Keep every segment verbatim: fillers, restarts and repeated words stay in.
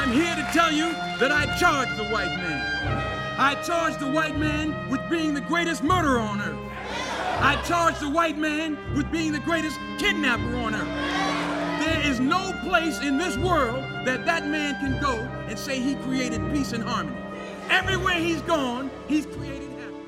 I'm here to tell you that I charge the white man. I charge the white man with being the greatest murderer on earth. I charge the white man with being the greatest kidnapper on earth. There is no place in this world that that man can go and say he created peace and harmony. Everywhere he's gone, he's created happiness.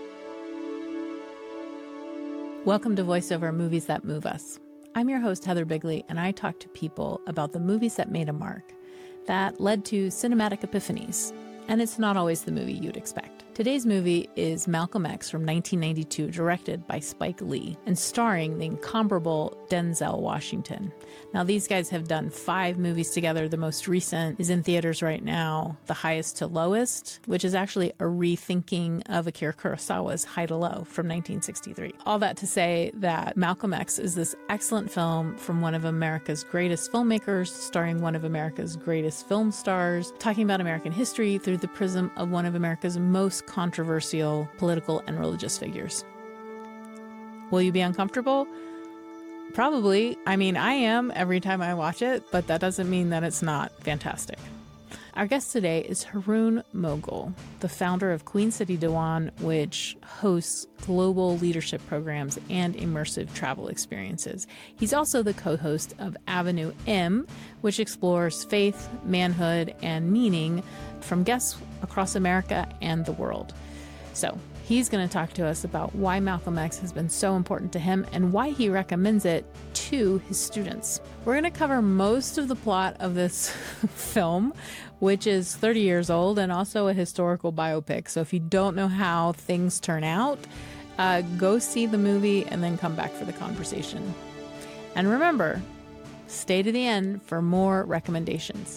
Welcome to VoiceOver Movies That Move Us. I'm your host, Heather Bigley, and I talk to people about the movies that made a mark, that led to cinematic epiphanies. And it's not always the movie you'd expect. Today's movie is Malcolm X from nineteen ninety-two, directed by Spike Lee and starring the incomparable Denzel Washington. Now, these guys have done five movies together. The most recent is in theaters right now, The Highest to Lowest, which is actually a rethinking of Akira Kurosawa's High to Low from nineteen sixty-three. All that to say that Malcolm X is this excellent film from one of America's greatest filmmakers, starring one of America's greatest film stars, talking about American history through the prism of one of America's most controversial political and religious figures. Will you be uncomfortable? Probably. I mean, I am every time I watch it, but that doesn't mean that it's not fantastic. Our guest today is Haroon Moghal, the founder of Queen City Diwan, which hosts global leadership programs and immersive travel experiences. He's also the co-host of Avenue M, which explores faith, manhood, and meaning from guests across America and the world. So he's going to talk to us about why Malcolm X has been so important to him and why he recommends it to his students. We're going to cover most of the plot of this film, which is thirty years old and also a historical biopic. So if you don't know how things turn out, uh, go see the movie and then come back for the conversation. And remember, stay to the end for more recommendations.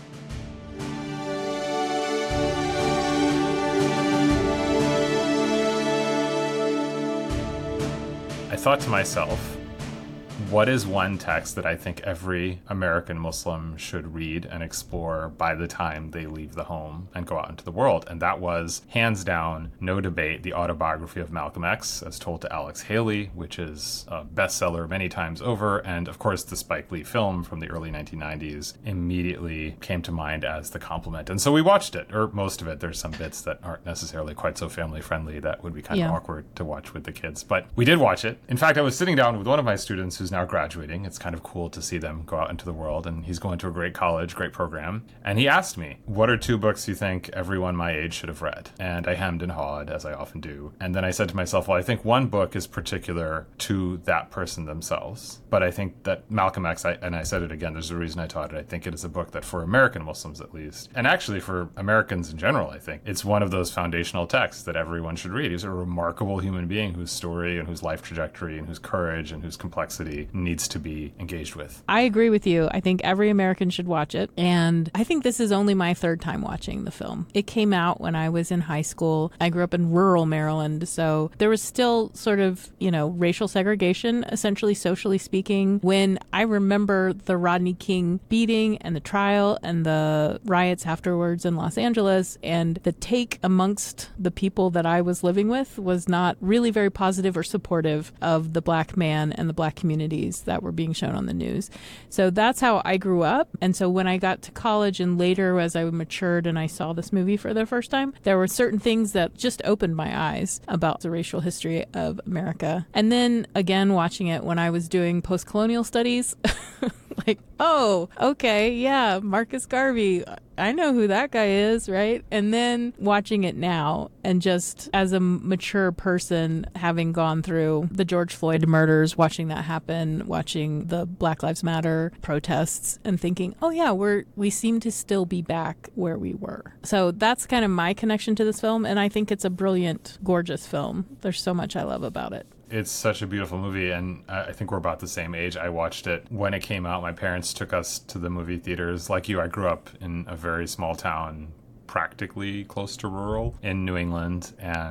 I thought to myself, what is one text that I think every American Muslim should read and explore by the time they leave the home and go out into the world? And that was, hands down, no debate, the autobiography of Malcolm X, as told to Alex Haley, which is a bestseller many times over. And of course, the Spike Lee film from the early nineteen nineties immediately came to mind as the complement. And so we watched it, or most of it. There's some bits that aren't necessarily quite so family friendly that would be kind yeah. of awkward to watch with the kids. But we did watch it. In fact, I was sitting down with one of my students who's now graduating. It's kind of cool to see them go out into the world, and he's going to a great college, great program. And he asked me, what are two books you think everyone my age should have read? And I hemmed and hawed, as I often do. And then I said to myself, well, I think one book is particular to that person themselves. But I think that Malcolm X, I, and I said it again, there's a reason I taught it, I think it is a book that for American Muslims at least, and actually for Americans in general, I think, it's one of those foundational texts that everyone should read. He's a remarkable human being whose story and whose life trajectory and whose courage and whose complexity needs to be engaged with. I agree with you. I think every American should watch it. And I think this is only my third time watching the film. It came out when I was in high school. I grew up in rural Maryland, so there was still sort of, you know, racial segregation, essentially socially speaking, when I remember the Rodney King beating and the trial and the riots afterwards in Los Angeles. And the take amongst the people that I was living with was not really very positive or supportive of the black man and the black communities that were being shown on the news. So that's how I grew up. And so when I got to college and later as I matured and I saw this movie for the first time, there were certain things that just opened my eyes about the racial history of America. And then again, watching it when I was doing post-colonial studies, like, oh, okay, yeah, Marcus Garvey, I know who that guy is, right? And then watching it now and just as a mature person, having gone through the George Floyd murders, watching that happen, watching the Black Lives Matter protests and thinking, oh yeah, we're we seem to still be back where we were. So that's kind of my connection to this film. And I think it's a brilliant, gorgeous film. There's so much I love about it. It's such a beautiful movie, and I think we're about the same age. I watched it when it came out. My parents took us to the movie theaters. Like you, I grew up in a very small town, practically close to rural in New England, and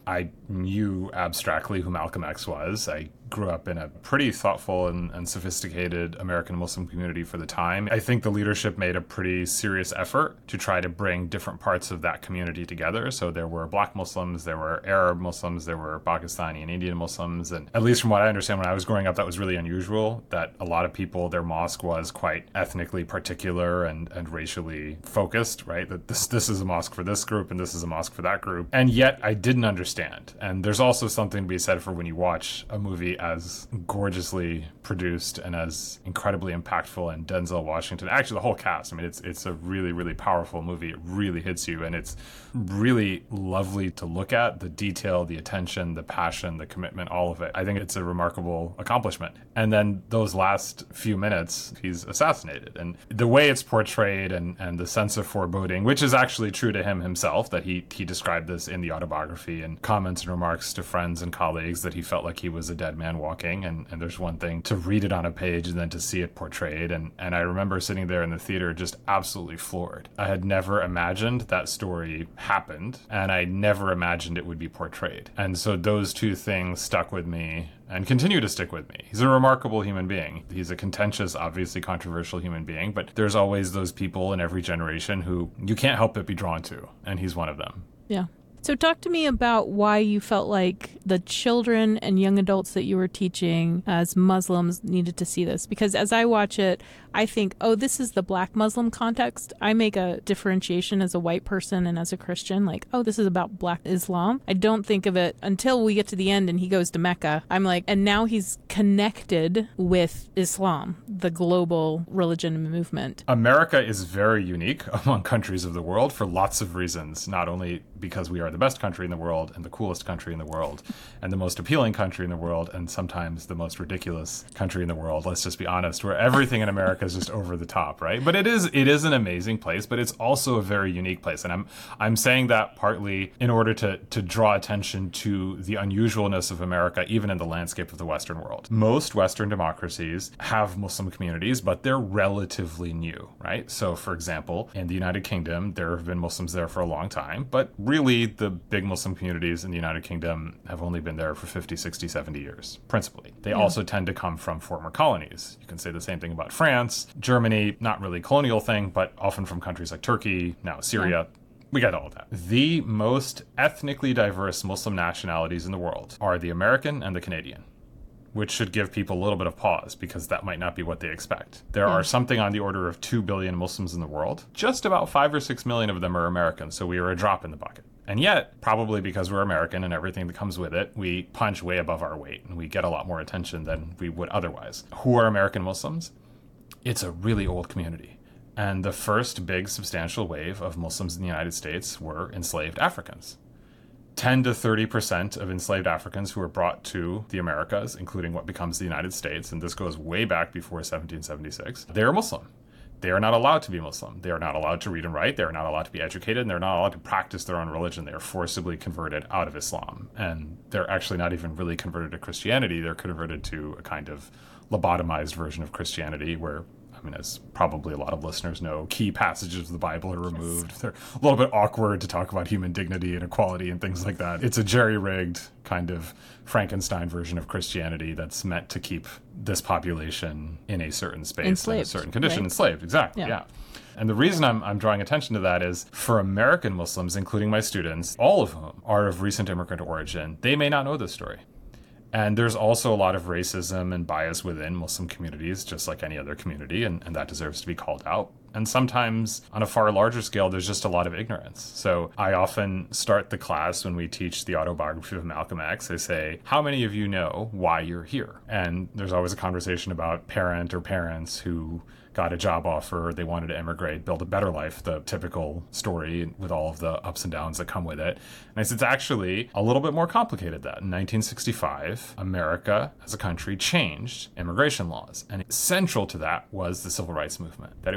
I knew abstractly who Malcolm X was. I grew up in a pretty thoughtful and, and sophisticated American Muslim community for the time. I think the leadership made a pretty serious effort to try to bring different parts of that community together. So there were Black Muslims, there were Arab Muslims, there were Pakistani and Indian Muslims. And at least from what I understand, when I was growing up, that was really unusual, that a lot of people, their mosque was quite ethnically particular and, and racially focused, right? That this, this is a mosque for this group and this is a mosque for that group. And yet I didn't understand. And there's also something to be said for when you watch a movie as gorgeously produced and as incredibly impactful, and Denzel Washington, actually the whole cast. I mean, it's it's a really, really powerful movie. It really hits you, and it's really lovely to look at. The detail, the attention, the passion, the commitment, all of it. I think it's a remarkable accomplishment. And then those last few minutes, he's assassinated. And the way it's portrayed and, and the sense of foreboding, which is actually true to him himself, that he, he described this in the autobiography and comments and remarks to friends and colleagues, that he felt like he was a dead man walking. And, and there's one thing to read it on a page and then to see it portrayed. And, and I remember sitting there in the theater just absolutely floored. I had never imagined that story happened, and I never imagined it would be portrayed. And so those two things stuck with me and continue to stick with me. He's a remarkable human being. He's a contentious, obviously controversial human being, but there's always those people in every generation who you can't help but be drawn to, and he's one of them. Yeah. So talk to me about why you felt like the children and young adults that you were teaching as Muslims needed to see this. Because as I watch it, I think, oh, this is the Black Muslim context. I make a differentiation as a white person and as a Christian, like, oh, this is about Black Islam. I don't think of it until we get to the end and he goes to Mecca. I'm like, and now he's connected with Islam, the global religion and movement. America is very unique among countries of the world for lots of reasons, not only because we are the best country in the world and the coolest country in the world and the most appealing country in the world and sometimes the most ridiculous country in the world. Let's just be honest, where everything in America is just over the top, right? But it is it is an amazing place, but it's also a very unique place. And I'm I'm saying that partly in order to to draw attention to the unusualness of America, even in the landscape of the Western world. Most Western democracies have Muslim communities, but they're relatively new, right? So for example, in the United Kingdom, there have been Muslims there for a long time, but really the big Muslim communities in the United Kingdom have only been there for fifty, sixty, seventy years, principally. They yeah. also tend to come from former colonies. You can say the same thing about France, Germany, not really a colonial thing, but often from countries like Turkey, now Syria. Yeah. We got all of that. The most ethnically diverse Muslim nationalities in the world are the American and the Canadian, which should give people a little bit of pause because that might not be what they expect. There yeah. are something on the order of two billion Muslims in the world. Just about five or six million of them are American, so we are a drop in the bucket. And yet, probably because we're American and everything that comes with it, we punch way above our weight and we get a lot more attention than we would otherwise. Who are American Muslims? It's a really old community. And the first big substantial wave of Muslims in the United States were enslaved Africans. ten to thirty percent of enslaved Africans who were brought to the Americas, including what becomes the United States, and this goes way back before seventeen seventy-six, they are Muslim. They are not allowed to be Muslim. They are not allowed to read and write. They are not allowed to be educated. And they're not allowed to practice their own religion. They are forcibly converted out of Islam. And they're actually not even really converted to Christianity. They're converted to a kind of lobotomized version of Christianity where, I mean, as probably a lot of listeners know, key passages of the Bible are removed. Yes. They're a little bit awkward to talk about human dignity and equality and things like that. It's a jerry-rigged kind of Frankenstein version of Christianity that's meant to keep this population in a certain space, enslaved, in a certain condition, right? Enslaved, exactly, yeah. yeah. And the reason I'm, I'm drawing attention to that is for American Muslims, including my students, all of whom are of recent immigrant origin, they may not know this story. And there's also a lot of racism and bias within Muslim communities, just like any other community, and, and that deserves to be called out. And sometimes on a far larger scale, there's just a lot of ignorance. So I often start the class when we teach the autobiography of Malcolm X. I say, how many of you know why you're here? And there's always a conversation about parent or parents who got a job offer, they wanted to emigrate, build a better life, the typical story with all of the ups and downs that come with it. And I said, it's actually a little bit more complicated than that. In nineteen sixty-five, America as a country changed immigration laws. And central to that was the civil rights movement, that it was deep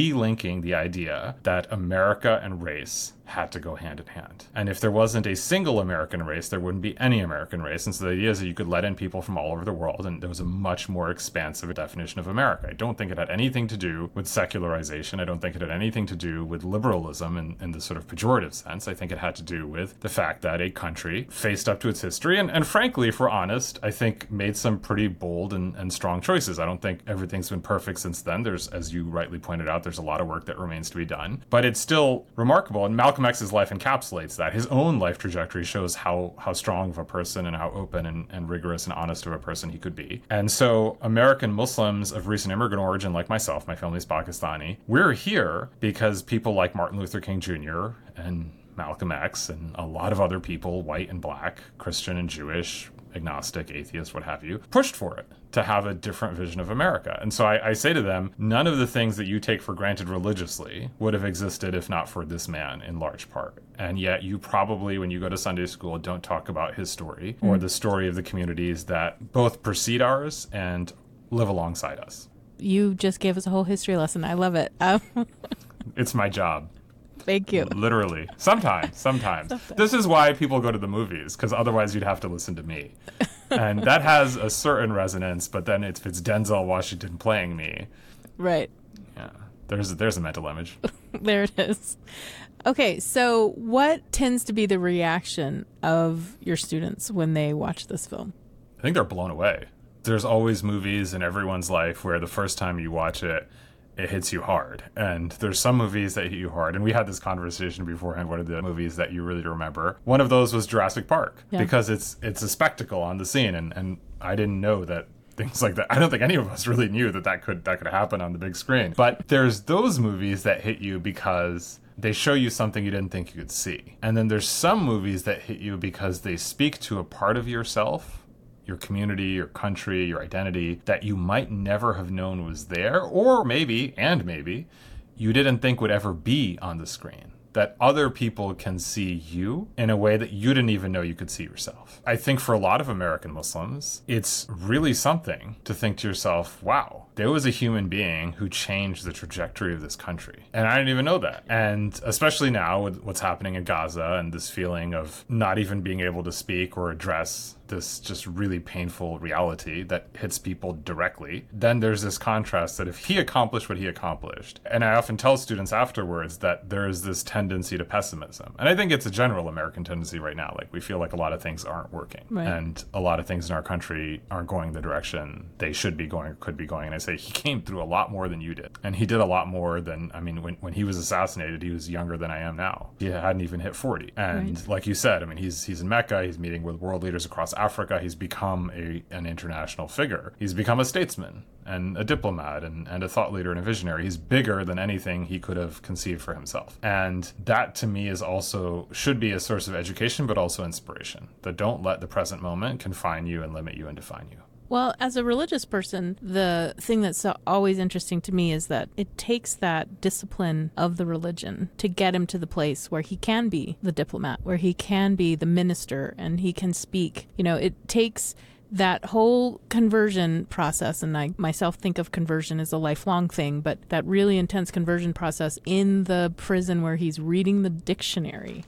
relinking the idea that America and race had to go hand in hand. And if there wasn't a single American race, there wouldn't be any American race. And so the idea is that you could let in people from all over the world, and there was a much more expansive definition of America. I don't think it had anything to do with secularization. I don't think it had anything to do with liberalism in, in the sort of pejorative sense. I think it had to do with the fact that a country faced up to its history, and, and frankly, if we're honest, I think made some pretty bold and, and strong choices. I don't think everything's been perfect since then. There's, as you rightly pointed out, there's a lot of work that remains to be done. But it's still remarkable, and Malcolm X's life encapsulates that. His own life trajectory shows how how strong of a person and how open and, and rigorous and honest of a person he could be. And so American Muslims of recent immigrant origin, like myself, my family's Pakistani, we're here because people like Martin Luther King Junior and Malcolm X and a lot of other people, white and black, Christian and Jewish, agnostic, atheist, what have you, pushed for it to have a different vision of America. And so I, I say to them, none of the things that you take for granted religiously would have existed if not for this man in large part. And yet you probably, when you go to Sunday school, don't talk about his story or the story of the communities that both precede ours and live alongside us. You just gave us a whole history lesson. I love it. Um, it's my job. Thank you. Literally. Sometimes, sometimes. sometimes. This is why people go to the movies, because otherwise you'd have to listen to me. And that has a certain resonance, but then if it's Denzel Washington playing me. Right. Yeah. There's, there's a mental image. There it is. Okay, so what tends to be the reaction of your students when they watch this film? I think they're blown away. There's always movies in everyone's life where the first time you watch it, it hits you hard. And there's some movies that hit you hard. And we had this conversation beforehand. What are the movies that you really remember? One of those was Jurassic Park, yeah. because it's it's a spectacle on the scene. And, and I didn't know that things like that. I don't think any of us really knew that that could, that could happen on the big screen. But there's those movies that hit you because they show you something you didn't think you could see. And then there's some movies that hit you because they speak to a part of yourself, your community, your country, your identity, that you might never have known was there, or maybe, and maybe, you didn't think would ever be on the screen. That other people can see you in a way that you didn't even know you could see yourself. I think for a lot of American Muslims, it's really something to think to yourself, wow, there was a human being who changed the trajectory of this country. And I didn't even know that. And especially now with what's happening in Gaza and this feeling of not even being able to speak or address this just really painful reality that hits people directly, then there's this contrast that if he accomplished what he accomplished, and I often tell students afterwards that there is this tendency to pessimism. And I think it's a general American tendency right now. Like we feel like a lot of things aren't working. Right. And a lot of things in our country aren't going the direction they should be going or could be going. And I say he came through a lot more than you did. And he did a lot more than, I mean, when, when he was assassinated, he was younger than I am now. He hadn't even hit forty. And right. like you said, I mean, he's he's in Mecca, he's meeting with world leaders across Africa, he's become a an international figure. He's become a statesman and a diplomat and, and a thought leader and a visionary. He's bigger than anything he could have conceived for himself. And that to me is also, should be a source of education, but also inspiration. That don't let the present moment confine you and limit you and define you. Well, as a religious person, the thing that's always interesting to me is that it takes that discipline of the religion to get him to the place where he can be the diplomat, where he can be the minister and he can speak. You know, it takes that whole conversion process, and I myself think of conversion as a lifelong thing, but that really intense conversion process in the prison where he's reading the dictionary.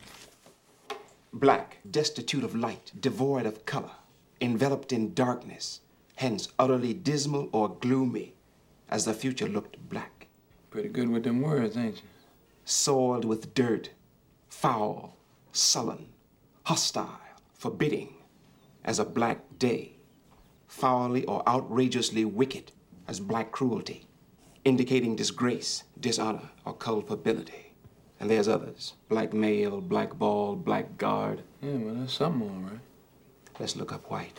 Black, destitute of light, devoid of color, enveloped in darkness, hence utterly dismal or gloomy, as the future looked black. Pretty good with them words, ain't you? Soiled with dirt, foul, sullen, hostile, forbidding, as a black day, foully or outrageously wicked as black cruelty, indicating disgrace, dishonor, or culpability. And there's others, black male, black ball, black guard. Yeah, well, that's something all right. Let's look up white.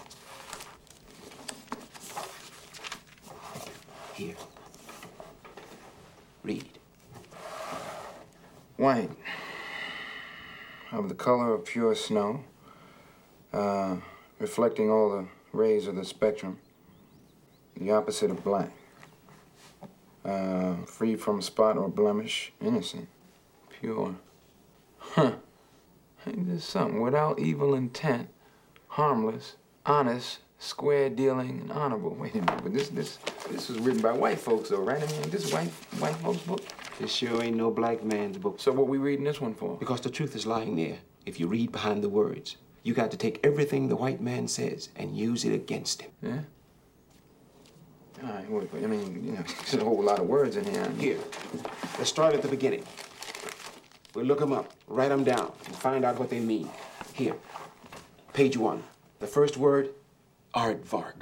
Here. Read. White, of the color of pure snow, uh, reflecting all the rays of the spectrum, the opposite of black, uh, free from spot or blemish, innocent, pure. Huh. Ain't this something? Without evil intent, harmless, honest, square dealing, and honorable. Wait a minute, but this this this was written by white folks though, right? I mean, this white white folks book. This sure ain't no black man's book. So what we reading this one for? Because the truth is lying there. If you read behind the words, you got to take everything the white man says and use it against him. Yeah? All right, wait, wait, I mean, you know, there's a whole lot of words in here. Here, let's start at the beginning. We'll look them up, write them down, and find out what they mean. Here, page one. The first word, aardvark.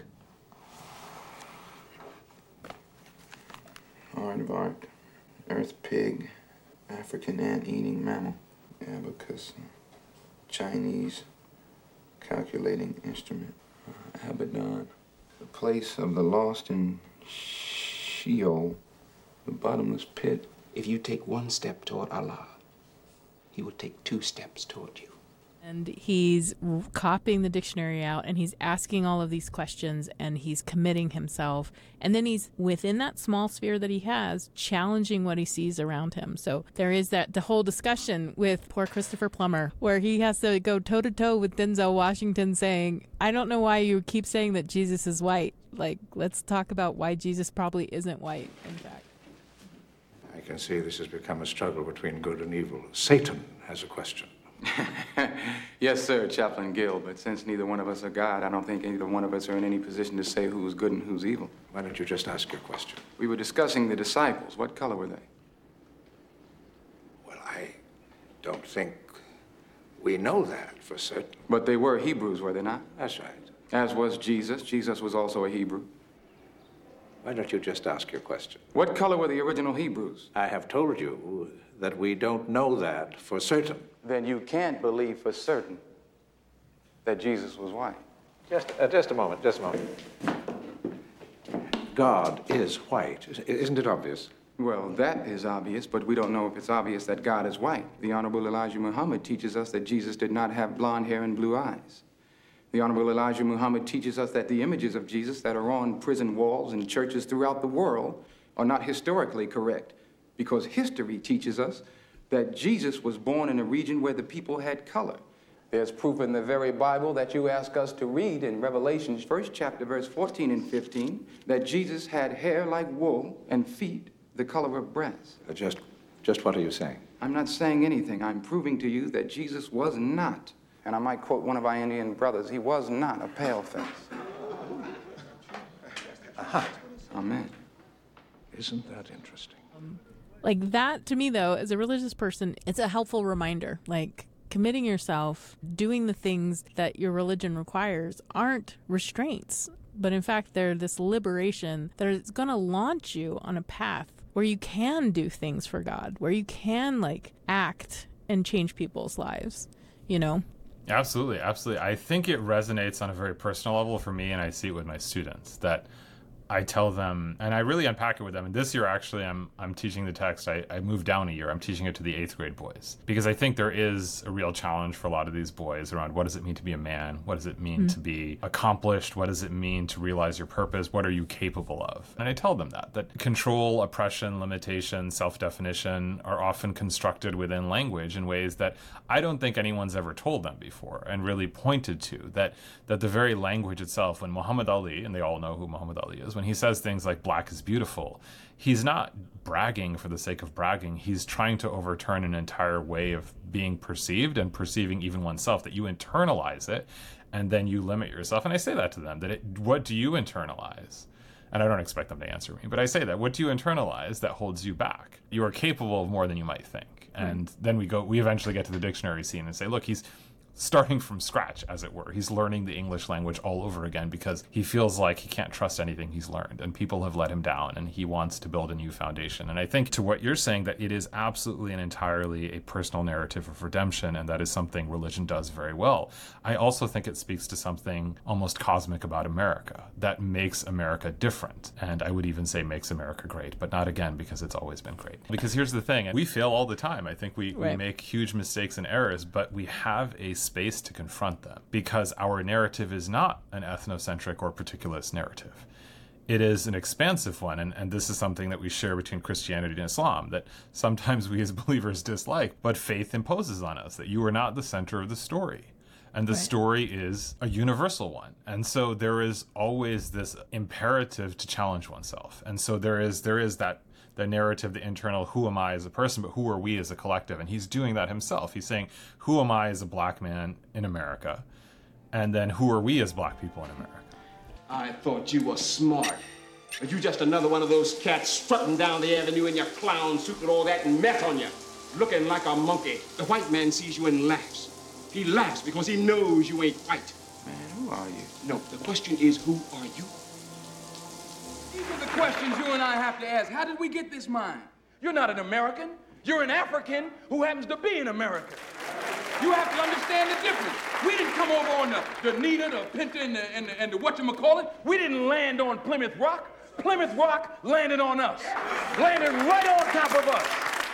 Aardvark, earth pig, African ant-eating mammal, abacus, Chinese calculating instrument, uh, Abaddon, the place of the lost in Sheol, the bottomless pit. If you take one step toward Allah, he will take two steps toward you. And he's copying the dictionary out, and he's asking all of these questions, and he's committing himself. And then he's, within that small sphere that he has, challenging what he sees around him. So there is that the whole discussion with poor Christopher Plummer, where he has to go toe-to-toe with Denzel Washington saying, I don't know why you keep saying that Jesus is white. Like, let's talk about why Jesus probably isn't white, in fact. I can see this has become a struggle between good and evil. Satan has a question. Yes, sir, Chaplain Gill, but since neither one of us are God, I don't think either one of us are in any position to say who's good and who's evil. Why don't you just ask your question? We were discussing the disciples. What color were they? Well, I don't think we know that for certain. But they were Hebrews, were they not? That's right. As was Jesus. Jesus was also a Hebrew. Why don't you just ask your question? What color were the original Hebrews? I have told you that we don't know that for certain. Then you can't believe for certain that Jesus was white. Just, uh, just a moment, just a moment. God is white. Isn't it obvious? Well, that is obvious, but we don't know if it's obvious that God is white. The Honorable Elijah Muhammad teaches us that Jesus did not have blonde hair and blue eyes. The Honorable Elijah Muhammad teaches us that the images of Jesus that are on prison walls and churches throughout the world are not historically correct, because history teaches us that Jesus was born in a region where the people had color. There's proof in the very Bible that you ask us to read in Revelation's first chapter, verse fourteen and fifteen, that Jesus had hair like wool and feet the color of brass. Uh, just, just what are you saying? I'm not saying anything. I'm proving to you that Jesus was not, and I might quote one of our Indian brothers, he was not a paleface. Aha. Amen. Isn't that interesting? Like that, to me, though, as a religious person, it's a helpful reminder. Like, committing yourself, doing the things that your religion requires aren't restraints, but in fact, they're this liberation that is going to launch you on a path where you can do things for God, where you can, like, act and change people's lives, you know? Absolutely, absolutely. I think it resonates on a very personal level for me, and I see it with my students, that I tell them, and I really unpack it with them. And this year, actually, I'm I'm teaching the text. I, I moved down a year. I'm teaching it to the eighth grade boys, because I think there is a real challenge for a lot of these boys around what does it mean to be a man? What does it mean mm. to be accomplished? What does it mean to realize your purpose? What are you capable of? And I tell them that, that control, oppression, limitation, self-definition are often constructed within language in ways that I don't think anyone's ever told them before and really pointed to, that, that the very language itself, when Muhammad Ali, and they all know who Muhammad Ali is, when he says things like black is beautiful, he's not bragging for the sake of bragging. He's trying to overturn an entire way of being perceived and perceiving even oneself, that you internalize it and then you limit yourself. And I say that to them, that it, what do you internalize? And I don't expect them to answer me, but I say that, what do you internalize that holds you back? You are capable of more than you might think. And then we go, we eventually get to the dictionary scene and say, look, he's starting from scratch, as it were. He's learning the English language all over again because he feels like he can't trust anything he's learned, and people have let him down, and he wants to build a new foundation. And I think to what you're saying, that it is absolutely and entirely a personal narrative of redemption, and that is something religion does very well. I also think it speaks to something almost cosmic about America that makes America different, and I would even say makes America great, but not again because it's always been great. Because here's the thing, we fail all the time. I think we, right. we make huge mistakes and errors, but we have a space to confront them, because our narrative is not an ethnocentric or particularist narrative. It is an expansive one, and, and this is something that we share between Christianity and Islam, that sometimes we as believers dislike, but faith imposes on us that you are not the center of the story. And the right. story is a universal one. And so there is always this imperative to challenge oneself. And so there is there is that the narrative, the internal, who am I as a person, but who are we as a collective? And he's doing that himself. He's saying, who am I as a black man in America? And then who are we as black people in America? I thought you were smart. But you just another one of those cats strutting down the avenue in your clown suit with all that meth on you, looking like a monkey. The white man sees you and laughs. He laughs because he knows you ain't white. Man, who are you? No, the question is, who are you? These are the questions you and I have to ask. How did we get this mind? You're not an American. You're an African who happens to be an American. You have to understand the difference. We didn't come over on the, the Nita, the Pinta, and the, and the, and the whatchamacallit. We didn't land on Plymouth Rock. Plymouth Rock landed on us. Landed right on top of us.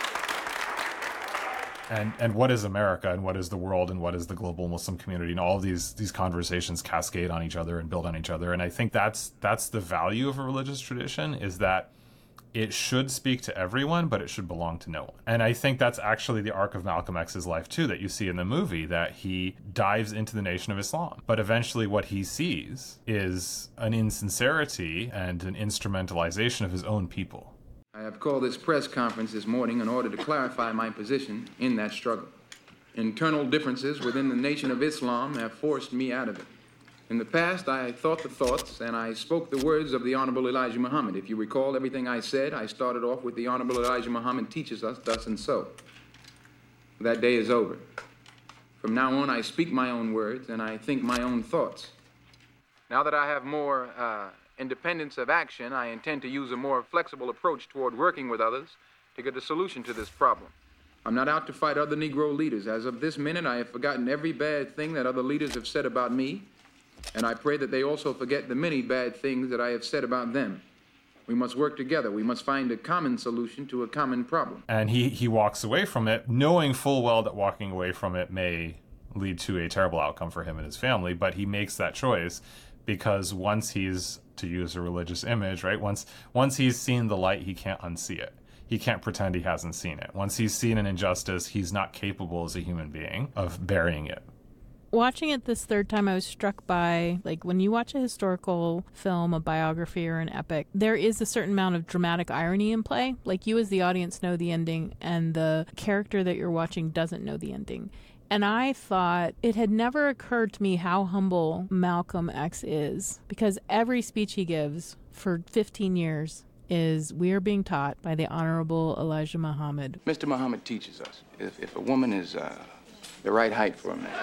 And and what is America, and what is the world, and what is the global Muslim community, and all of these these conversations cascade on each other and build on each other. And I think that's that's the value of a religious tradition, is that it should speak to everyone, but it should belong to no one. And I think that's actually the arc of Malcolm X's life too, that you see in the movie, that he dives into the Nation of Islam. But eventually what he sees is an insincerity and an instrumentalization of his own people. I have called this press conference this morning in order to clarify my position in that struggle. Internal differences within the Nation of Islam have forced me out of it. In the past, I thought the thoughts and I spoke the words of the Honorable Elijah Muhammad. If you recall everything I said, I started off with the Honorable Elijah Muhammad teaches us thus and so. That day is over. From now on, I speak my own words and I think my own thoughts. Now that I have more uh, independence of action, I intend to use a more flexible approach toward working with others to get a solution to this problem. I'm not out to fight other Negro leaders. As of this minute, I have forgotten every bad thing that other leaders have said about me, and I pray that they also forget the many bad things that I have said about them. We must work together. We must find a common solution to a common problem. And he, he walks away from it, knowing full well that walking away from it may lead to a terrible outcome for him and his family, but he makes that choice because once he's, to use a religious image, right, once once he's seen the light, he can't unsee it. He can't pretend he hasn't seen it. Once he's seen an injustice, he's not capable as a human being of burying it. Watching it this third time, I was struck by, like, when you watch a historical film, a biography, or an epic, there is a certain amount of dramatic irony in play. Like, you as the audience know the ending, and the character that you're watching doesn't know the ending. And I thought it had never occurred to me how humble Malcolm X is, because every speech he gives for fifteen years is, we are being taught by the Honorable Elijah Muhammad. Mister Muhammad teaches us if, if a woman is uh, the right height for a man.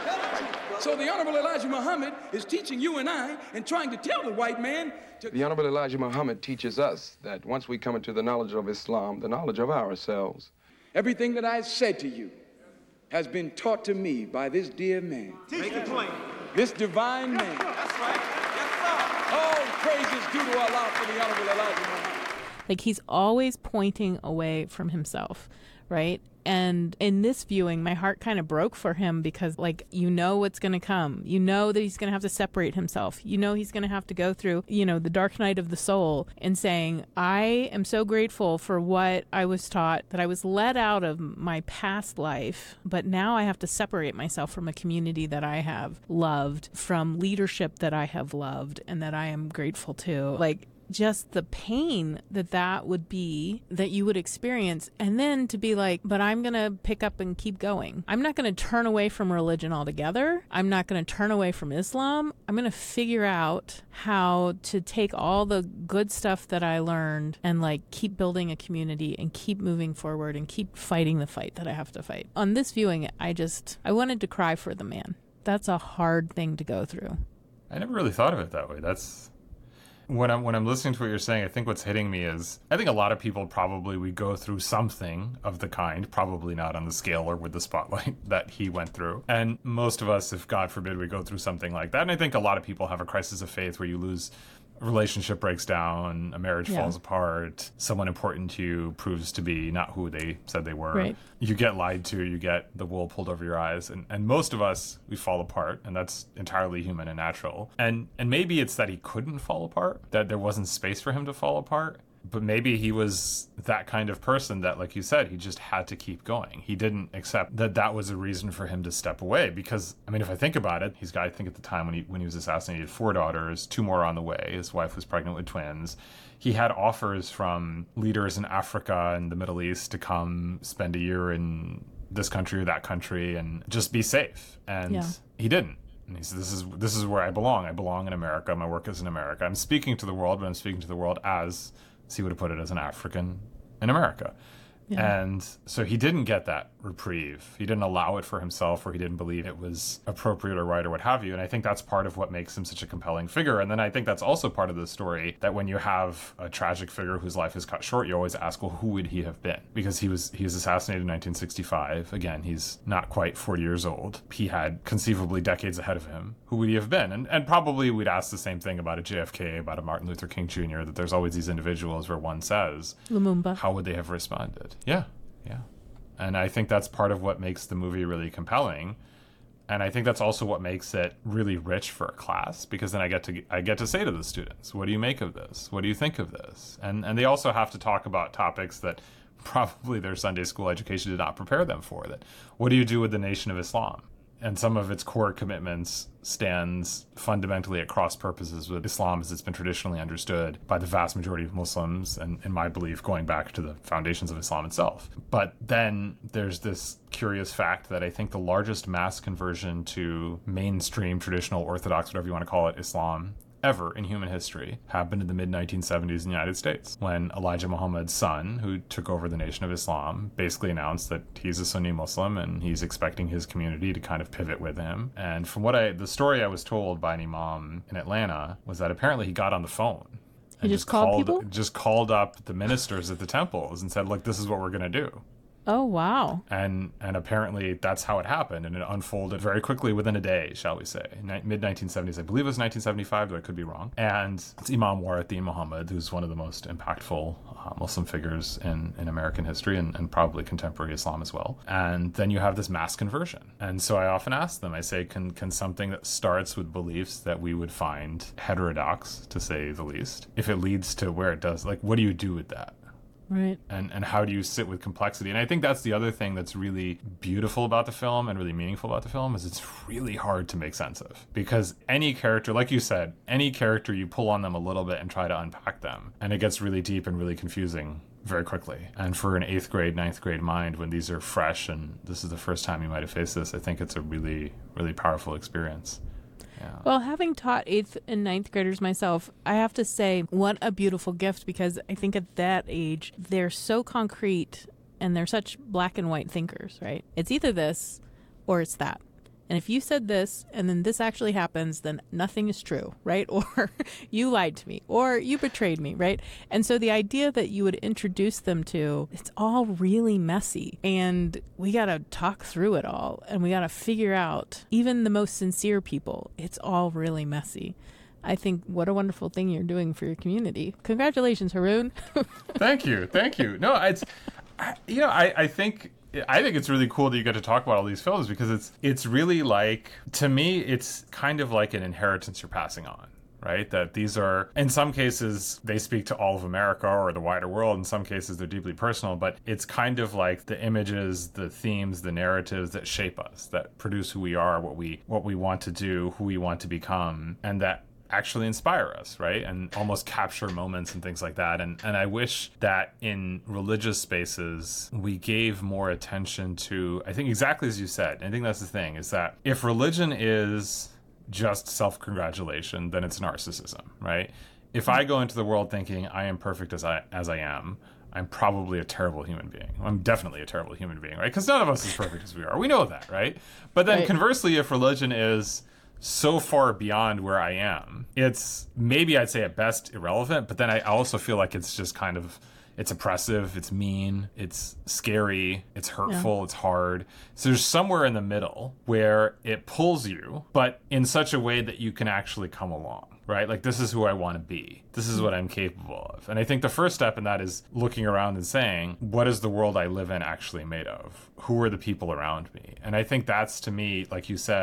So the Honorable Elijah Muhammad is teaching you and I and trying to tell the white man to... The Honorable Elijah Muhammad teaches us that once we come into the knowledge of Islam, the knowledge of ourselves. Everything that I said to you has been taught to me by this dear man. Make it plain. This divine man. That's right. Yes, sir. All praises due to Allah for the Honorable Elijah Muhammad. Like, he's always pointing away from himself, right? And in this viewing, my heart kind of broke for him because, like, you know what's going to come. You know that he's going to have to separate himself. You know he's going to have to go through, you know, the dark night of the soul and saying, I am so grateful for what I was taught, that I was let out of my past life, but now I have to separate myself from a community that I have loved, from leadership that I have loved and that I am grateful to. Like, just the pain that that would be, that you would experience, and then to be like, but I'm going to pick up and keep going. I'm not going to turn away from religion altogether. I'm not going to turn away from Islam. I'm going to figure out how to take all the good stuff that I learned and, like, keep building a community and keep moving forward and keep fighting the fight that I have to fight. On this viewing, I just, I wanted to cry for the man. That's a hard thing to go through. I never really thought of it that way. That's... When I'm when I'm listening to what you're saying, I think what's hitting me is, I think a lot of people probably we go through something of the kind, probably not on the scale or with the spotlight that he went through. And most of us, if God forbid, we go through something like that. And I think a lot of people have a crisis of faith where you lose, a relationship breaks down, a marriage yeah. falls apart, someone important to you proves to be not who they said they were. Right. You get lied to, you get the wool pulled over your eyes. And, and most of us, we fall apart, and that's entirely human and natural. And and maybe it's that he couldn't fall apart, that there wasn't space for him to fall apart. but maybe he was that kind of person that, like you said, he just had to keep going. He didn't accept that that was a reason for him to step away. Because, I mean, if I think about it, he's got, I think at the time when he when he was assassinated, four daughters, two more on the way. His wife was pregnant with twins. He had offers from leaders in Africa and the Middle East to come spend a year in this country or that country and just be safe. And yeah. he didn't. And he said, this is this is where I belong. I belong in America. My work is in America. I'm speaking to the world, but I'm speaking to the world as, as he would have put it, as an African in America. Yeah. And so he didn't get that reprieve. He didn't allow it for himself, or he didn't believe it was appropriate or right or what have you. And I think that's part of what makes him such a compelling figure. And then I think that's also part of the story, that when you have a tragic figure whose life is cut short, you always ask, well, who would he have been? Because he was he was assassinated in nineteen sixty-five. Again, he's not quite forty years old. He had conceivably decades ahead of him. Who would he have been? And and probably we'd ask the same thing about a J F K, about a Martin Luther King Junior, that there's always these individuals where one says, Lumumba. How would they have responded? Yeah, yeah. And I think that's part of what makes the movie really compelling. And I think that's also what makes it really rich for a class, because then I get to I get to say to the students, what do you make of this? What do you think of this? And and they also have to talk about topics that probably their Sunday school education did not prepare them for. That what do you do with the Nation of Islam? And some of its core commitments stands fundamentally at cross purposes with Islam as it's been traditionally understood by the vast majority of Muslims, and in my belief, going back to the foundations of Islam itself. But then there's this curious fact that I think the largest mass conversion to mainstream, traditional, orthodox, whatever you want to call it, Islam ever in human history happened in the mid nineteen seventies in the United States, when Elijah Muhammad's son, who took over the Nation of Islam, basically announced that he's a Sunni Muslim and he's expecting his community to kind of pivot with him. And from what I, the story I was told by an imam in Atlanta was that apparently he got on the phone and just, just called, called people? just called up the ministers at the temples and said, look, this is what we're going to do. Oh, wow. And and apparently that's how it happened, and it unfolded very quickly within a day, shall we say. mid nineteen seventies, I believe it was nineteen seventy-five, though I could be wrong. And it's Imam Warathin Muhammad, who's one of the most impactful uh, Muslim figures in, in American history, and, and probably contemporary Islam as well. And then you have this mass conversion. And so I often ask them, I say, can, can something that starts with beliefs that we would find heterodox, to say the least, if it leads to where it does, like, what do you do with that? Right. And and how do you sit with complexity? And I think that's the other thing that's really beautiful about the film and really meaningful about the film, is it's really hard to make sense of. Because any character, like you said, any character, you pull on them a little bit and try to unpack them, and it gets really deep and really confusing very quickly. And for an eighth grade, ninth grade mind, when these are fresh and this is the first time you might have faced this, I think it's a really, really powerful experience. Yeah. Well, having taught eighth and ninth graders myself, I have to say, what a beautiful gift, because I think at that age, they're so concrete and they're such black and white thinkers, right? It's either this or it's that. And if you said this and then this actually happens, then nothing is true, right? Or you lied to me, or you betrayed me, right? And so the idea that you would introduce them to, it's all really messy. And we got to talk through it all. And we got to figure out, even the most sincere people, it's all really messy. I think what a wonderful thing you're doing for your community. Congratulations, Haroon. Thank you. Thank you. No, it's, I, you know, I, I think... I think it's really cool that you get to talk about all these films, because it's it's really like, to me, it's kind of like an inheritance you're passing on, right? That these are, in some cases, they speak to all of America or the wider world. In some cases, they're deeply personal, but it's kind of like the images, the themes, the narratives that shape us, that produce who we are, what we what we want to do, who we want to become, and that actually inspire us, right? And almost capture moments and things like that. And and I wish that in religious spaces, we gave more attention to, I think exactly as you said, I think that's the thing, is that if religion is just self-congratulation, then it's narcissism, right? If I go into the world thinking I am perfect as I as I am, I'm probably a terrible human being. I'm definitely a terrible human being, right? Because none of us is perfect as we are. We know that, right? But then right. Conversely, if religion is so far beyond where I am, it's maybe I'd say at best irrelevant, but then I also feel like it's just kind of, it's oppressive, it's mean, it's scary, it's hurtful, yeah. It's hard. So there's somewhere in the middle where it pulls you, but in such a way that you can actually come along, right? Like, this is who I want to be. This is what I'm capable of. And I think the first step in that is looking around and saying, what is the world I live in actually made of? Who are the people around me? And I think that's, to me, like you said,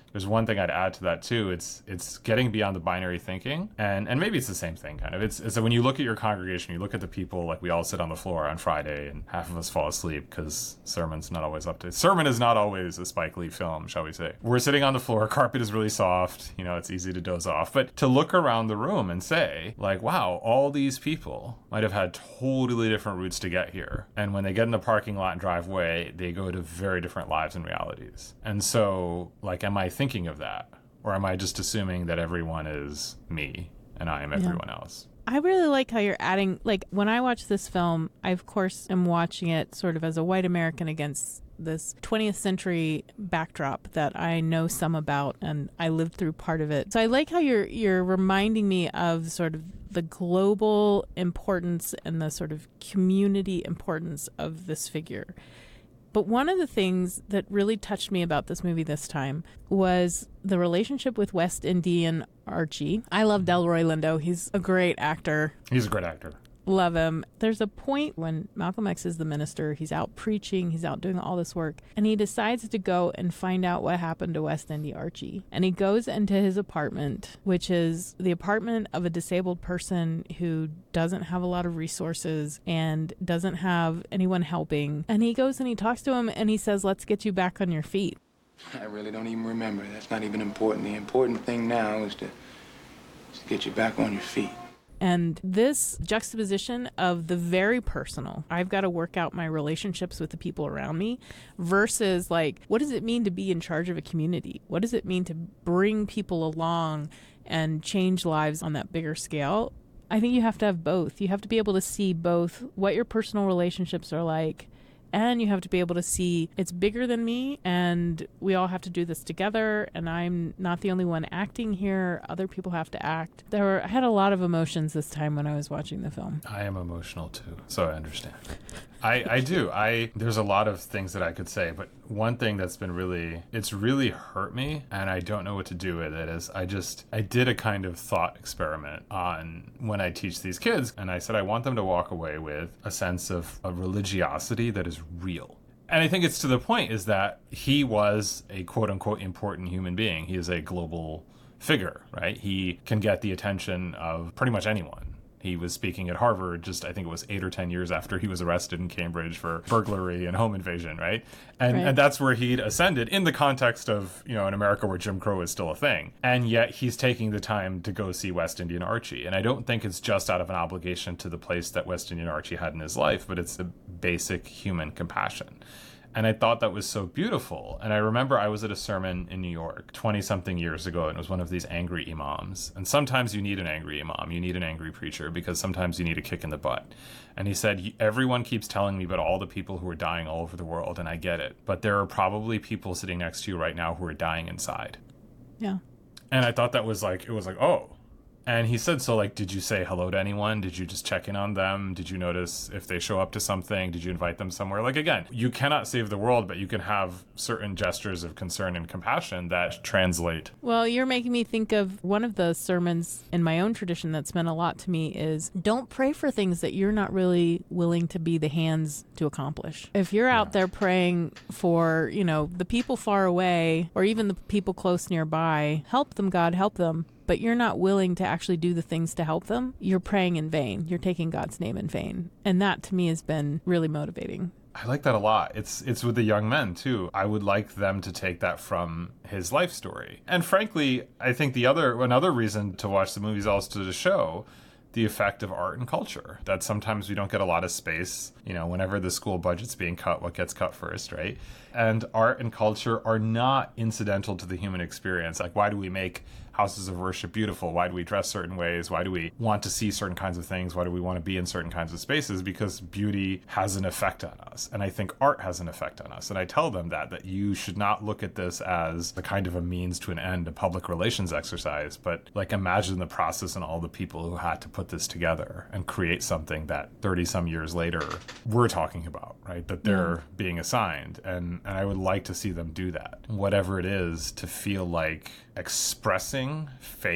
there's one thing I'd add to that too. It's it's getting beyond the binary thinking, and and maybe it's the same thing kind of. It's, it's so when you look at your congregation, you look at the people, like we all sit on the floor on Friday, and half of us fall asleep because sermon's not always up to. Sermon is not always a Spike Lee film, shall we say? We're sitting on the floor. Carpet is really soft. You know, it's easy to doze off. But to look around the room and say, like, wow, all these people might have had totally different routes to get here, and when they get in the parking lot and drive away, they go to very different lives and realities. And so, like, am I thinking of that? Or am I just assuming that everyone is me and I am everyone yeah. else? I really like how you're adding, like, when I watch this film, I, of course, am watching it sort of as a white American against this twentieth century backdrop that I know some about, and I lived through part of it. So I like how you're you're reminding me of sort of the global importance and the sort of community importance of this figure. But one of the things that really touched me about this movie this time was the relationship with West Indian Archie. I love Delroy Lindo. He's a great actor. He's a great actor. Love him. There's a point when Malcolm X is the minister. He's out preaching. He's out doing all this work. And he decides to go and find out what happened to West Indy Archie. And he goes into his apartment, which is the apartment of a disabled person who doesn't have a lot of resources and doesn't have anyone helping. And he goes and he talks to him and he says, let's get you back on your feet. I really don't even remember. That's not even important. The important thing now is to, is to get you back on your feet. And this juxtaposition of the very personal, I've got to work out my relationships with the people around me, versus like, what does it mean to be in charge of a community? What does it mean to bring people along and change lives on that bigger scale? I think you have to have both. You have to be able to see both what your personal relationships are like, and you have to be able to see it's bigger than me, and we all have to do this together, and I'm not the only one acting here. Other people have to act. There were, I had a lot of emotions this time when I was watching the film. I am emotional too, so I understand. I, I do. I there's a lot of things that I could say, but one thing that's been really, it's really hurt me, and I don't know what to do with it, is I just, I did a kind of thought experiment on when I teach these kids, and I said I want them to walk away with a sense of a religiosity that is real. And I think it's to the point is that he was a quote-unquote important human being. He is a global figure, right? He can get the attention of pretty much anyone. He was speaking at Harvard just, I think it was eight or ten years after he was arrested in Cambridge for burglary and home invasion, right? And right. and that's where he'd ascended in the context of, you know, an America where Jim Crow is still a thing. And yet he's taking the time to go see West Indian Archie. And I don't think it's just out of an obligation to the place that West Indian Archie had in his life, but it's a basic human compassion. And I thought that was so beautiful. And I remember I was at a sermon in New York twenty-something years ago, and it was one of these angry imams. And sometimes you need an angry imam. You need an angry preacher, because sometimes you need a kick in the butt. And he said, everyone keeps telling me about all the people who are dying all over the world, and I get it. But there are probably people sitting next to you right now who are dying inside. Yeah. And I thought that was like, it was like, oh. And he said, so, like, did you say hello to anyone? Did you just check in on them? Did you notice if they show up to something? Did you invite them somewhere? Like, again, you cannot save the world, but you can have certain gestures of concern and compassion that translate. Well, you're making me think of one of the sermons in my own tradition that's meant a lot to me is don't pray for things that you're not really willing to be the hands to accomplish. If you're out yeah. there praying for, you know, the people far away or even the people close nearby, help them, God, help them. But you're not willing to actually do the things to help them, you're praying in vain. You're taking God's name in vain. And that, to me, has been really motivating. I like that a lot. It's it's with the young men, too. I would like them to take that from his life story. And frankly, I think the other another reason to watch the movie is also to show the effect of art and culture. That sometimes we don't get a lot of space. You know, whenever the school budget's being cut, what gets cut first, right? And art and culture are not incidental to the human experience. Like, why do we make houses of worship beautiful? Why do we dress certain ways? Why do we want to see certain kinds of things? Why do we want to be in certain kinds of spaces? Because beauty has an effect on us. And I think art has an effect on us. And I tell them that, that you should not look at this as a kind of a means to an end, a public relations exercise, but like imagine the process and all the people who had to put this together and create something that thirty some years later we're talking about, right? That they're yeah. being assigned. And, and I would like to see them do that. Whatever it is, to feel like expressing faith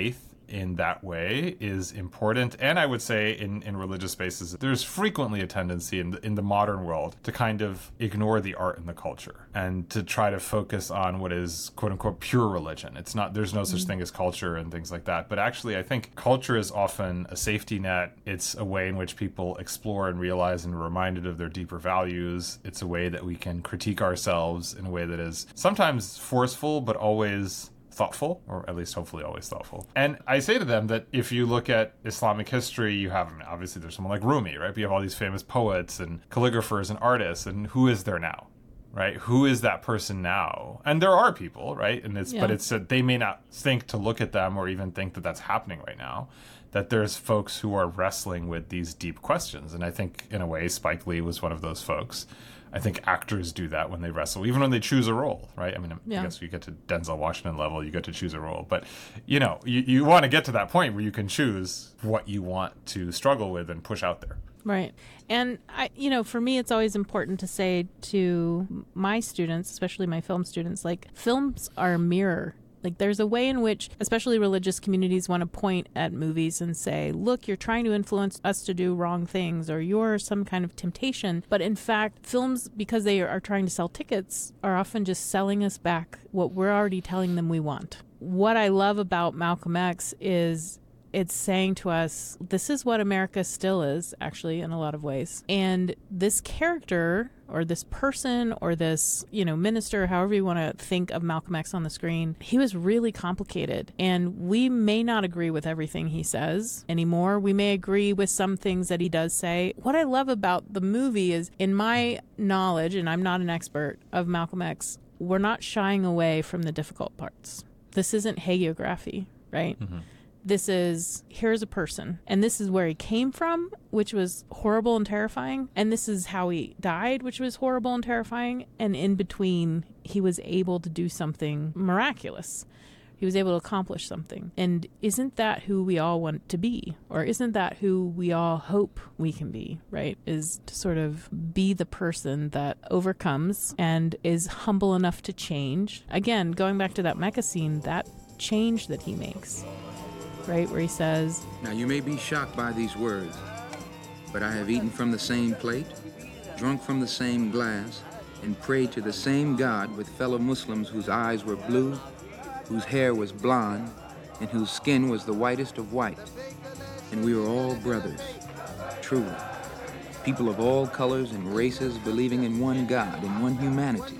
in that way is important. And I would say in, in religious spaces, there's frequently a tendency in the, in the modern world to kind of ignore the art and the culture and to try to focus on what is quote unquote pure religion. It's not, there's no such mm-hmm. thing as culture and things like that. But actually, I think culture is often a safety net. It's a way in which people explore and realize and are reminded of their deeper values. It's a way that we can critique ourselves in a way that is sometimes forceful, but always thoughtful, or at least hopefully always thoughtful. And I say to them that if you look at Islamic history, you have, I mean, obviously there's someone like Rumi, right? But you have all these famous poets and calligraphers and artists, and who is there now? Right? Who is that person now? And there are people, right? And it's, yeah. but it's that they may not think to look at them or even think that that's happening right now, that there's folks who are wrestling with these deep questions. And I think in a way, Spike Lee was one of those folks. I think actors do that when they wrestle, even when they choose a role, right? I mean, yeah. I guess you get to Denzel Washington level, you get to choose a role. But, you know, you, you want to get to that point where you can choose what you want to struggle with and push out there. Right. And, I, you know, for me, it's always important to say to my students, especially my film students, like, films are a mirror. Like, there's a way in which, especially religious communities, want to point at movies and say, look, you're trying to influence us to do wrong things, or you're some kind of temptation. But in fact, films, because they are trying to sell tickets, are often just selling us back what we're already telling them we want. What I love about Malcolm X is it's saying to us, this is what America still is, actually, in a lot of ways. And this character, or this person, or this, you know, minister, however you want to think of Malcolm X on the screen, he was really complicated. And we may not agree with everything he says anymore. We may agree with some things that he does say. What I love about the movie is, in my knowledge, and I'm not an expert, of Malcolm X, we're not shying away from the difficult parts. This isn't hagiography, right? Mm-hmm. This is, here's a person, and this is where he came from, which was horrible and terrifying, and this is how he died, which was horrible and terrifying, and in between, he was able to do something miraculous. He was able to accomplish something. And isn't that who we all want to be? Or isn't that who we all hope we can be, right? Is to sort of be the person that overcomes and is humble enough to change. Again, going back to that Mecca scene, that change that he makes. Right, where he says, now you may be shocked by these words, but I have eaten from the same plate, drunk from the same glass, and prayed to the same God with fellow Muslims whose eyes were blue, whose hair was blonde, and whose skin was the whitest of white. And we were all brothers, truly. People of all colors and races believing in one God, in one humanity.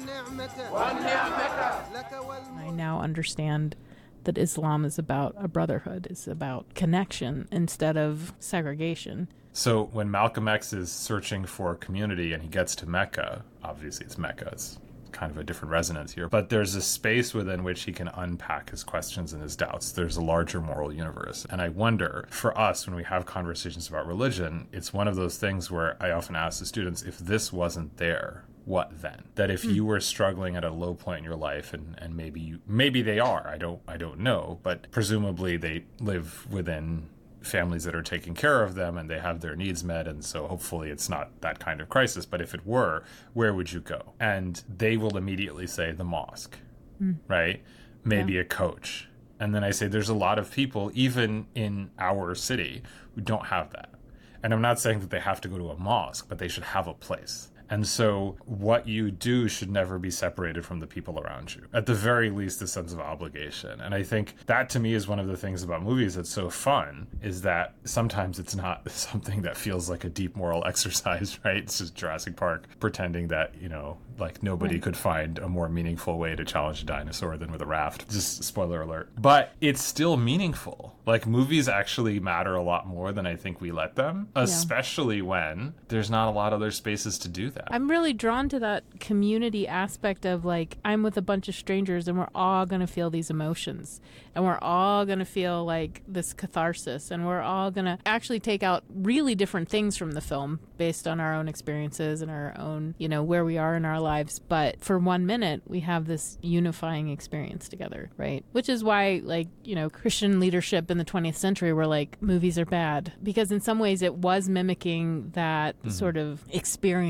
I now understand that Islam is about a brotherhood, it's about connection instead of segregation. So when Malcolm X is searching for a community and he gets to Mecca, obviously it's Mecca, it's kind of a different resonance here, but there's a space within which he can unpack his questions and his doubts. There's a larger moral universe. And I wonder, for us, when we have conversations about religion, it's one of those things where I often ask the students, if this wasn't there, what then? That if you were struggling at a low point in your life, and, and maybe you, maybe they are, I don't I don't know, but presumably they live within families that are taking care of them and they have their needs met, and so hopefully it's not that kind of crisis. But if it were, where would you go? And they will immediately say the mosque, mm. right? Maybe yeah. a coach. And then I say there's a lot of people, even in our city, who don't have that. And I'm not saying that they have to go to a mosque, but they should have a place. And so what you do should never be separated from the people around you. At the very least, a sense of obligation. And I think that, to me, is one of the things about movies that's so fun, is that sometimes it's not something that feels like a deep moral exercise, right? It's just Jurassic Park pretending that, you know, like nobody right. could find a more meaningful way to challenge a dinosaur than with a raft. Just spoiler alert. But it's still meaningful. Like, movies actually matter a lot more than I think we let them, especially yeah. when there's not a lot of other spaces to do that. I'm really drawn to that community aspect of, like, I'm with a bunch of strangers and we're all going to feel these emotions, and we're all going to feel like this catharsis, and we're all going to actually take out really different things from the film based on our own experiences and our own, you know, where we are in our lives. But for one minute, we have this unifying experience together, right? Which is why, like, you know, Christian leadership in the twentieth century were like, movies are bad, because in some ways it was mimicking that mm-hmm. sort of experience of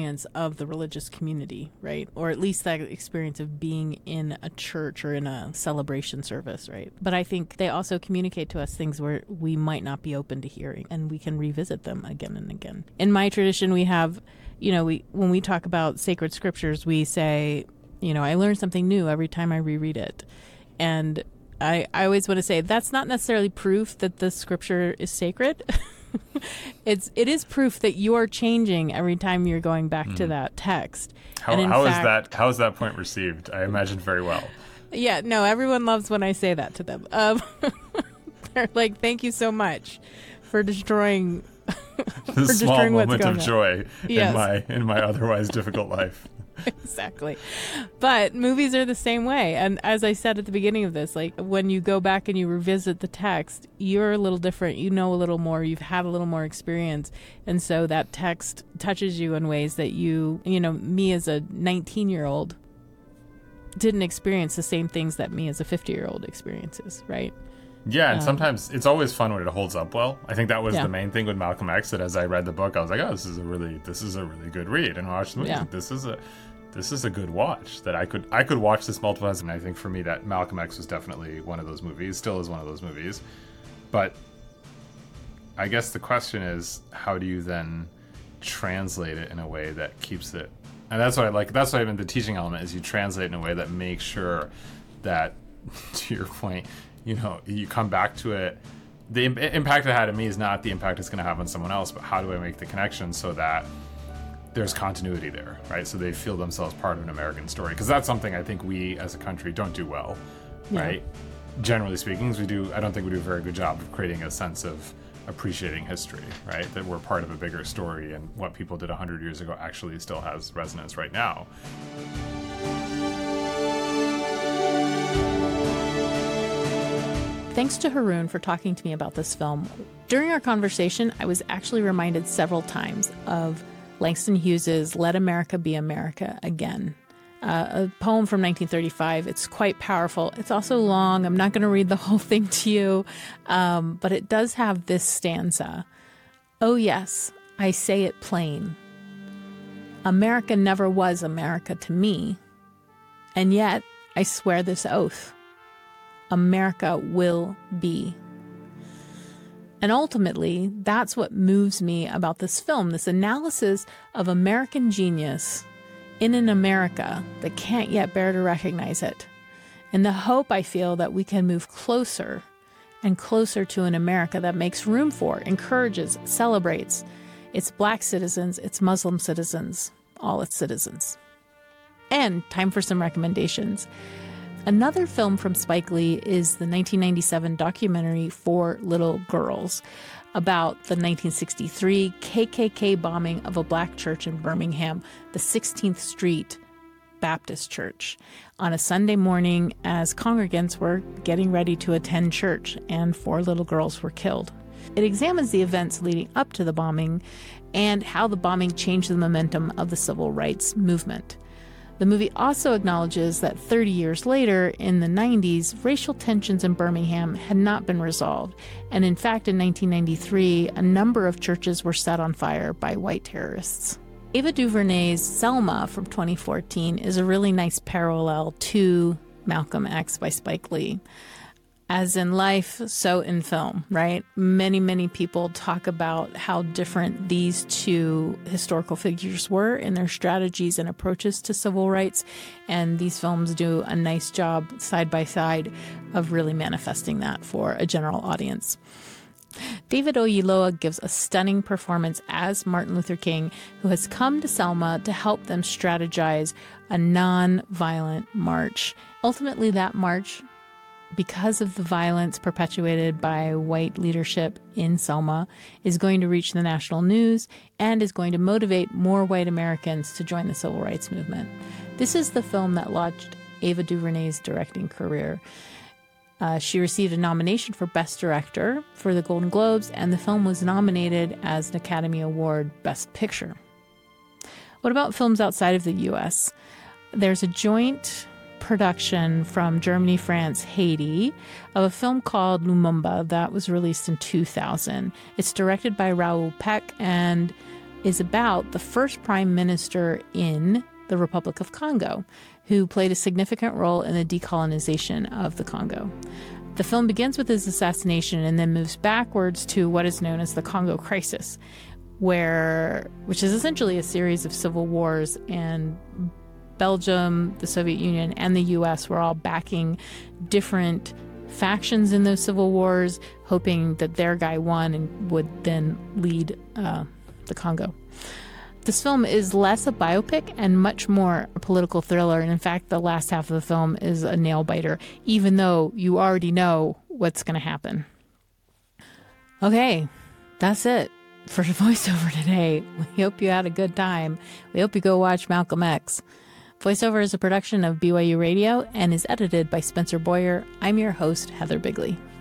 of the religious community, right? Or at least that experience of being in a church or in a celebration service, right? But I think they also communicate to us things where we might not be open to hearing, and we can revisit them again and again. In my tradition, we have, you know, we when we talk about sacred scriptures, we say, you know, I learn something new every time I reread it. And I, I always want to say that's not necessarily proof that the scripture is sacred. it's it is proof that you are changing every time you're going back mm. to that text. How, and how fact, is that how is that point received? I imagine very well. Yeah, no, everyone loves when I say that to them. Um, they're like, "Thank you so much for destroying the for small destroying what's moment going of on." joy Yes. in my in my otherwise difficult life. Exactly. But movies are the same way. And as I said at the beginning of this, like when you go back and you revisit the text, you're a little different. You know a little more. You've had a little more experience. And so that text touches you in ways that you, you know, me as a nineteen-year-old didn't experience the same things that me as a fifty-year-old experiences, right? Yeah, and Um, sometimes it's always fun when it holds up well. I think that was Yeah. the main thing with Malcolm X, that as I read the book, I was like, oh, this is a really this is a really good read. And I watched the movie, Yeah. this is a this is a good watch that I could I could watch this multiple times. And I think for me that Malcolm X was definitely one of those movies, still is one of those movies. But I guess the question is, how do you then translate it in a way that keeps it? And that's what I like. That's what I mean. The teaching element is you translate in a way that makes sure that, to your point, you know, you come back to it. The im- impact it had on me is not the impact it's going to have on someone else, but how do I make the connection so that there's continuity there, right? So they feel themselves part of an American story. Because that's something I think we as a country don't do well, Yeah. right? Generally speaking, we do. I don't think we do a very good job of creating a sense of appreciating history, right? That we're part of a bigger story, and what people did one hundred years ago actually still has resonance right now. Thanks to Haroon for talking to me about this film. During our conversation, I was actually reminded several times of Langston Hughes's Let America Be America Again, uh, a poem from nineteen thirty-five. It's quite powerful. It's also long. I'm not going to read the whole thing to you, um, but it does have this stanza. Oh yes, I say it plain. America never was America to me, and yet I swear this oath. America will be. And ultimately, that's what moves me about this film, this analysis of American genius in an America that can't yet bear to recognize it. And the hope I feel that we can move closer and closer to an America that makes room for, encourages, celebrates its Black citizens, its Muslim citizens, all its citizens. And time for some recommendations. Another film from Spike Lee is the nineteen ninety-seven documentary Four Little Girls about the nineteen sixty-three K K K bombing of a black church in Birmingham, the sixteenth Street Baptist Church, on a Sunday morning as congregants were getting ready to attend church, and four little girls were killed. It examines the events leading up to the bombing and how the bombing changed the momentum of the civil rights movement. The movie also acknowledges that thirty years later, in the nineties, racial tensions in Birmingham had not been resolved. And in fact, in nineteen ninety-three, a number of churches were set on fire by white terrorists. Ava DuVernay's Selma from twenty fourteen is a really nice parallel to Malcolm X by Spike Lee. As in life, so in film, right? Many, many people talk about how different these two historical figures were in their strategies and approaches to civil rights. And these films do a nice job side by side of really manifesting that for a general audience. David Oyelowo gives a stunning performance as Martin Luther King, who has come to Selma to help them strategize a non-violent march. Ultimately, that march, because of the violence perpetuated by white leadership in Selma, is going to reach the national news and is going to motivate more white Americans to join the civil rights movement. This is the film that launched Ava DuVernay's directing career. Uh, she received a nomination for Best Director for the Golden Globes, and the film was nominated as an Academy Award Best Picture. What about films outside of the U S? There's a joint production from Germany, France, Haiti of a film called Lumumba that was released in two thousand. It's directed by Raoul Peck, and is about the first prime minister in the Republic of Congo, who played a significant role in the decolonization of the Congo. The film begins with his assassination and then moves backwards to what is known as the Congo Crisis, where, which is essentially a series of civil wars, and Belgium, the Soviet Union, and the U S were all backing different factions in those civil wars, hoping that their guy won and would then lead uh, the Congo. This film is less a biopic and much more a political thriller. And in fact, the last half of the film is a nail biter, even though you already know what's going to happen. Okay, that's it for VoiceOver today. We hope you had a good time. We hope you go watch Malcolm X. VoiceOver is a production of B Y U Radio and is edited by Spencer Boyer. I'm your host, Heather Bigley.